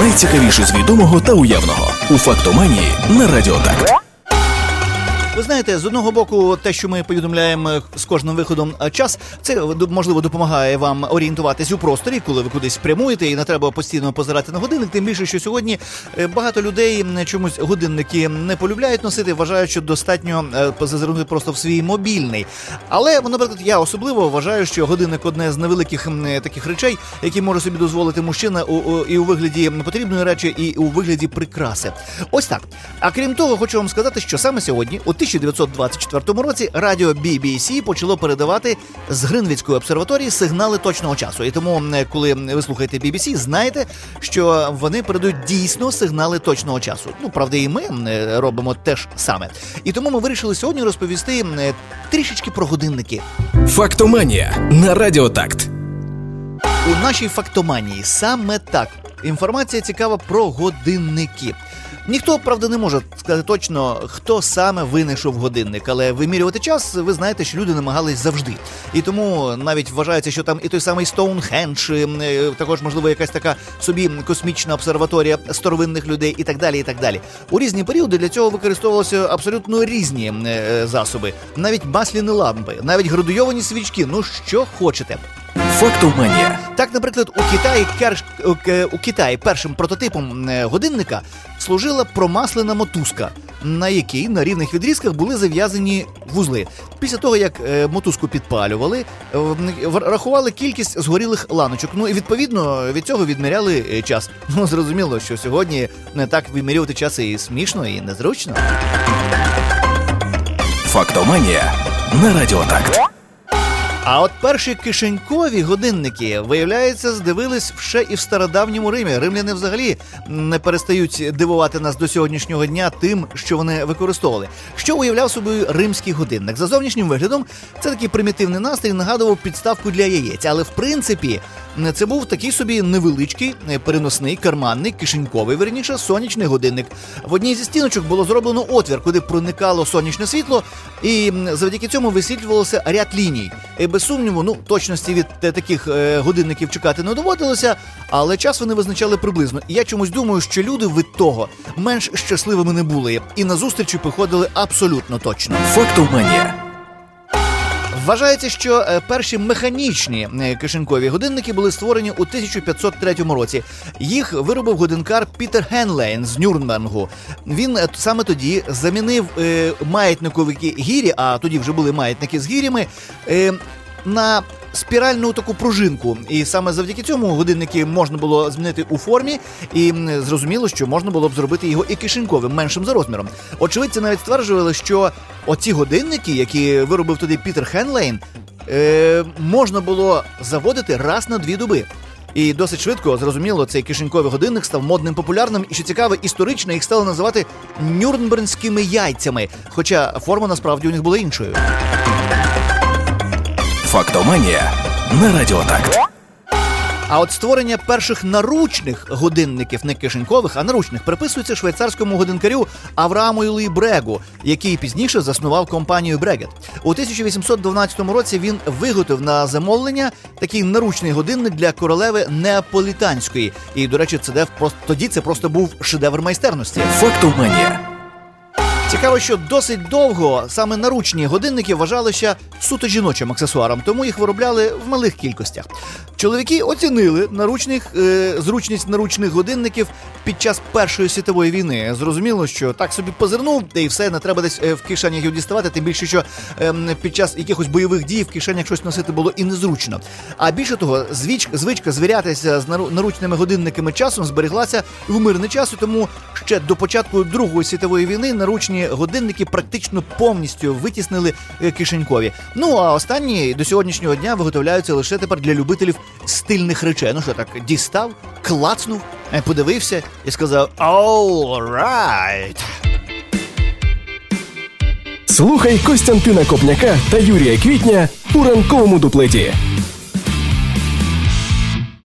найцікавіше з відомого та уявного у «Фактоманії» на Радіо Так. Ви знаєте, з одного боку, те, що ми повідомляємо з кожним виходом час, це, можливо, допомагає вам орієнтуватись у просторі, коли ви кудись прямуєте і не треба постійно позирати на годинник. Тим більше, що сьогодні багато людей чомусь годинники не полюбляють носити, вважають, що достатньо зазирнути просто в свій мобільний. Але, наприклад, я особливо вважаю, що годинник – одне з невеликих таких речей, які може собі дозволити мужчина і у вигляді потрібної речі, і у вигляді прикраси. Ось так. А крім того, хочу вам сказати, що саме сьогодні, у 1924 році, радіо BBC почало передавати з Гринвіцької обсерваторії сигнали точного часу. І тому, коли ви слухаєте BBC, знаєте, що вони передають дійсно сигнали точного часу. Ну, правда, і ми робимо те ж саме. І тому ми вирішили сьогодні розповісти трішечки про годинники. «Фактоманія» на Радіо Такт. У нашій «Фактоманії» саме так. Інформація цікава про годинники. Ніхто, правда, не може сказати точно, хто саме винайшов годинник, але вимірювати час, ви знаєте, що люди намагались завжди. І тому навіть вважається, що там і той самий Стоунхендж, також, можливо, якась така собі космічна обсерваторія старовинних людей і так далі, і так далі. У різні періоди для цього використовувалися абсолютно різні засоби. Навіть масляні лампи, навіть градуйовані свічки, ну що хочете. «Фактоманія». Так, наприклад, у Китаї першим прототипом годинника служила промаслена мотузка, на якій на рівних відрізках були зав'язані вузли. Після того, як мотузку підпалювали, рахували кількість згорілих ланочок. Ну і відповідно від цього відміряли час. Ну, зрозуміло, що сьогодні не так вимірювати час і смішно, і незручно. «Фактоманія» на Радіо Такт. А от перші кишенькові годинники, виявляється, здивились ще і в стародавньому Римі. Римляни взагалі не перестають дивувати нас до сьогоднішнього дня тим, що вони використовували. Що уявляв собою римський годинник? За зовнішнім виглядом це такий примітивний настрій, нагадував підставку для яєць. Але в принципі це був такий собі невеличкий, переносний, карманний, кишеньковий, верніше, сонячний годинник. В одній зі стіночок було зроблено отвір, куди проникало сонячне світло, і завдяки цьому висвітлювався ряд ліній. І без сумніву, точності від таких годинників чекати не доводилося, але час вони визначали приблизно. І я чомусь думаю, що люди від того менш щасливими не були, і на зустрічі приходили абсолютно точно. «Фактоманія». Вважається, що перші механічні кишенькові годинники були створені у 1503 році. Їх виробив годинкар Пітер Генлейн з Нюрнбергу. Він саме тоді замінив маятникові гірі, а тоді вже були маятники з гірями, на спіральну таку пружинку. І саме завдяки цьому годинники можна було змінити у формі, і зрозуміло, що можна було б зробити його і кишеньковим, меншим за розміром. Очевидці навіть стверджували, що оці годинники, які виробив тоді Пітер Генлейн, можна було заводити раз на 2 доби. І досить швидко, зрозуміло, цей кишеньковий годинник став модним, популярним, і, що цікаво, історично їх стали називати нюрнберзькими яйцями, хоча форма насправді у них була іншою. «Фактоманія» на Радіо Такт. А от створення перших наручних годинників, не кишенькових, а наручних, приписується швейцарському годинкарю Аврааму Луї Брегу, який пізніше заснував компанію Брегет. У 1812 році він виготовив на замовлення такий наручний годинник для королеви Неаполітанської. І, до речі, тоді це просто був шедевр майстерності. «Фактоманія». Цікаво, що досить довго саме наручні годинники вважалися суто жіночим аксесуаром, тому їх виробляли в малих кількостях. Чоловіки оцінили зручність наручних годинників під час Першої світової війни. Зрозуміло, що так собі позирнув, і все, не треба десь в кишенях його діставати, тим більше, що під час якихось бойових дій в кишенях щось носити було і незручно. А більше того, звичка звірятися з наручними годинниками часом збереглася в мирний час, і тому ще до початку Другої світової війни наручні годинники практично повністю витіснили кишенькові. Ну, а останні до сьогоднішнього дня виготовляються лише тепер для любителів стильних речей. Ну що так, дістав, клацнув, подивився і сказав «All right». Слухай Костянтина Копняка та Юрія Квітня у ранковому дуплеті.